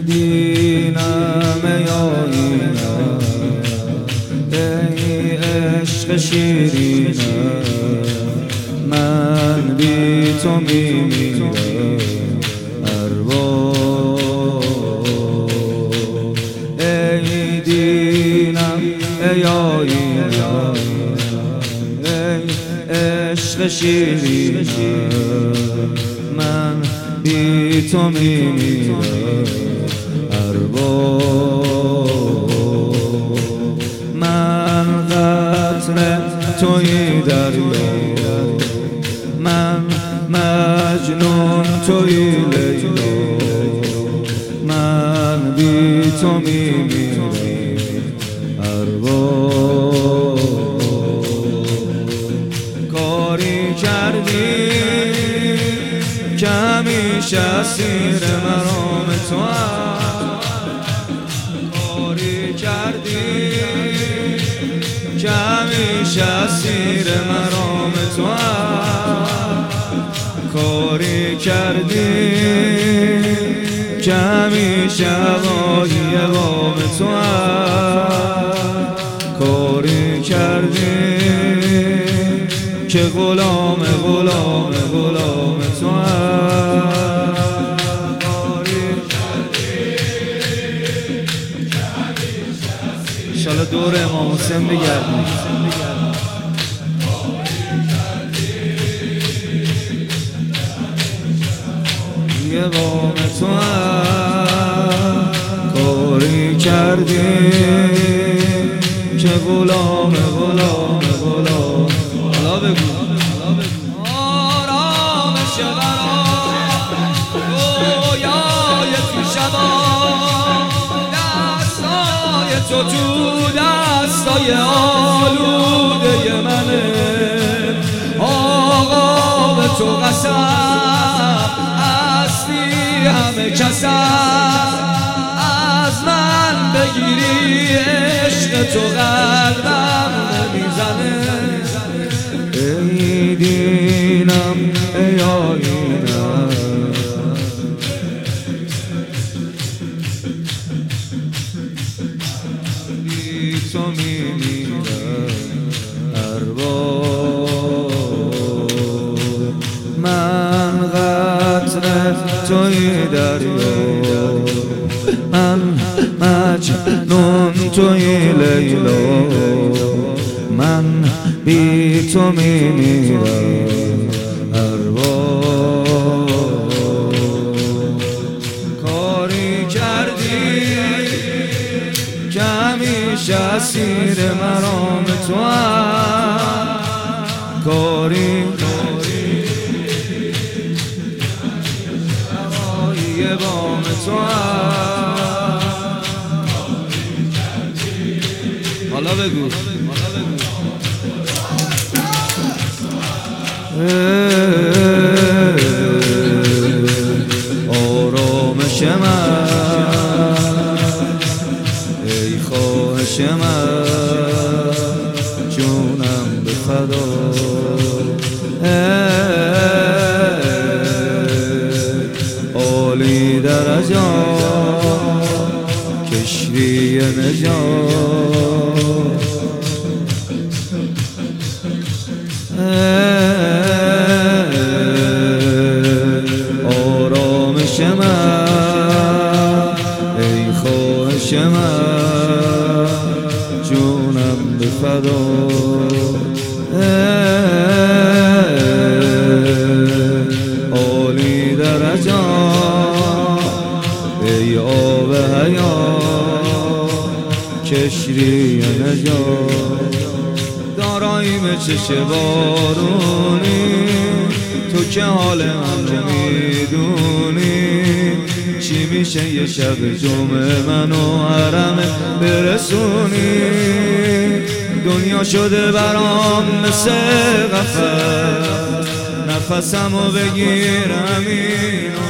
دینم ای آینم ای عشق شیرینم من بی تو میمیرم ای دینم ای آینم ای عشق شیرینم من بی تو میمیرم من قطره توی دریا من مجنون توی لیلا من بی تو میمیرم کاری کردی که همیشه اسیر مرام تو کاری کردی که همیشه اسیر مرام تو کاری کردی که همیشه هوای وام تو کاری کردی که غلام تو انشالله دور امام حسین بگردیم یه وام تو کاری کردی که غلام حالا بگو آرامش برام رویای تو شبا دستای تو دستای آلوده منه آقا به تو قسم هستی همه کسم از من بگیری عشق تو قلبم نمیزنه ای دینم ای آینم بی تو میمیرم من قطره توی دریا من مجنون توی لیلا من بی تو میمیرم کاری کردی که همیشه اسیر مرام تو کاری هوای وام تو حالا بگو آرامش من ای خواهش من جونم به فدا عالی درجات کشتی نجات آرامش من ای خواهش من جونم به فدا عالی درجات ای آب حیات کشتی نجات داراییم چش بارونی تو که حال من نمیدونی چی میشه یه شب جمعه منو حرم برسونی دنیا شده برام مثل قفس نفسمو بگیرم